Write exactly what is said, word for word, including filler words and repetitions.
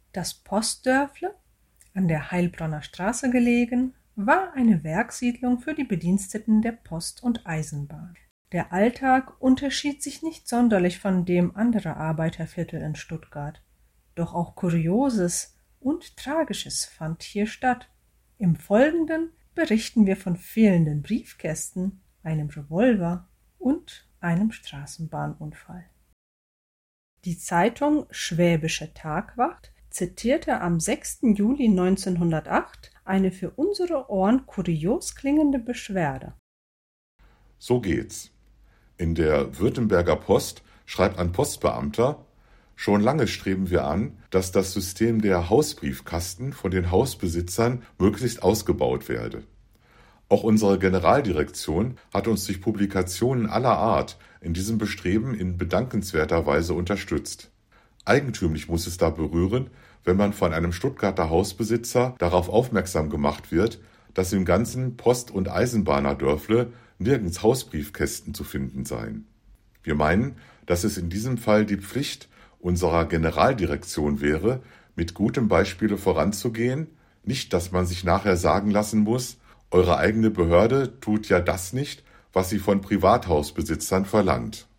Das Postdörfle, an der Heilbronner Straße gelegen, war eine Werkssiedlung für die Bediensteten der Post und Eisenbahn. Der Alltag unterschied sich nicht sonderlich von dem anderer Arbeiterviertel in Stuttgart. Doch auch Kurioses und Tragisches fand hier statt. Im Folgenden berichten wir von fehlenden Briefkästen, einem Revolver und einem Straßenbahnunfall. Die Zeitung Schwäbische Tagwacht zitierte am sechsten Juli neunzehnhundertacht eine für unsere Ohren kurios klingende Beschwerde. So geht's. In der Württemberger Post schreibt ein Postbeamter: Schon lange streben wir an, dass das System der Hausbriefkasten von den Hausbesitzern möglichst ausgebaut werde. Auch unsere Generaldirektion hat uns durch Publikationen aller Art in diesem Bestreben in bedankenswerter Weise unterstützt. Eigentümlich muss es da berühren, wenn man von einem Stuttgarter Hausbesitzer darauf aufmerksam gemacht wird, dass im ganzen Post- und Eisenbahnerdörfle nirgends Hausbriefkästen zu finden seien. Wir meinen, dass es in diesem Fall die Pflicht unserer Generaldirektion wäre, mit gutem Beispiele voranzugehen, nicht, dass man sich nachher sagen lassen muss, eure eigene Behörde tut ja das nicht, was sie von Privathausbesitzern verlangt.